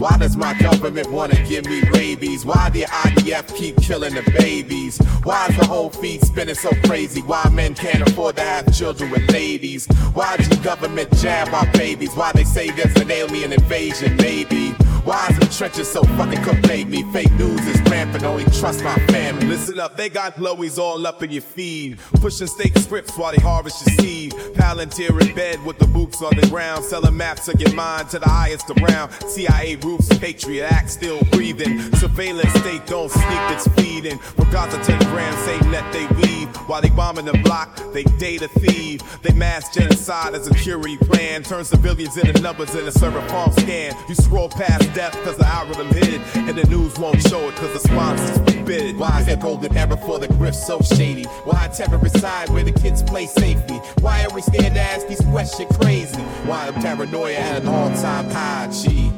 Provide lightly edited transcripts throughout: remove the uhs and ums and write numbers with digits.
Why does my government wanna give me rabies? Why the IDF keep killing the babies? Why is the whole feed spinning so crazy? Why men can't afford to have children with ladies? Why does the government jab our babies? Why they say there's an alien invasion? Maybe. Why is the trenches so fucking cooked lately? Fake news is rampant, only trust my family. Listen up, they got blowies all up in your feed, pushing steak scripts while they harvest your seed. Palantir in bed with the boots on the ground, selling maps of your mind to the highest around. CIA roofs, Patriot Act still breathing. Surveillance state don't sleep, it's feeding. From Gaza to the Grand, same net they weave. While they bombing the block, they data thieve. They mass genocide as a security plan. Turn civilians into numbers in a server farm scan. You scroll past death cause the algorithm hid it, and the news won't show it cause the sponsors forbid it. Why is that golden era for the grift so shady? Why terrorist side where the kids play safely? Why are we scared to ask these questions crazy? Why am paranoia at an all-time high, G?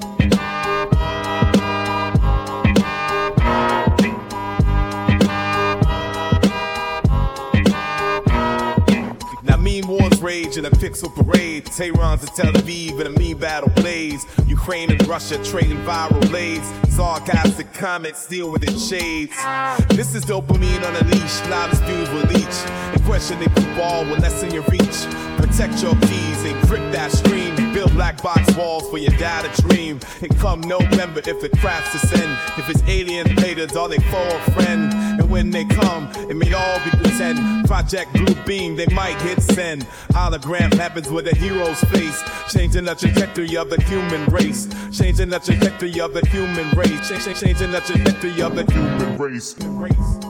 Mean wars rage in a pixel parade. Tehran's to Tel Aviv in a mean battle blaze. Ukraine and Russia trading viral blades. Sarcastic comments deal with its shades. This is dopamine on a leash. Loudest views will leech. And question they ball will lessen your reach. Protect your keys, encrypt that stream. Build black box walls for your data dream. And come November if it cracks to send. If it's alien invaders, are they foe or friend? And when they come, it may all be pretend. Project Blue Beam, they might hit send. Hologram happens with a hero's face, changing the trajectory of the human race. Changing the trajectory of the human race. Changing the trajectory of the human race.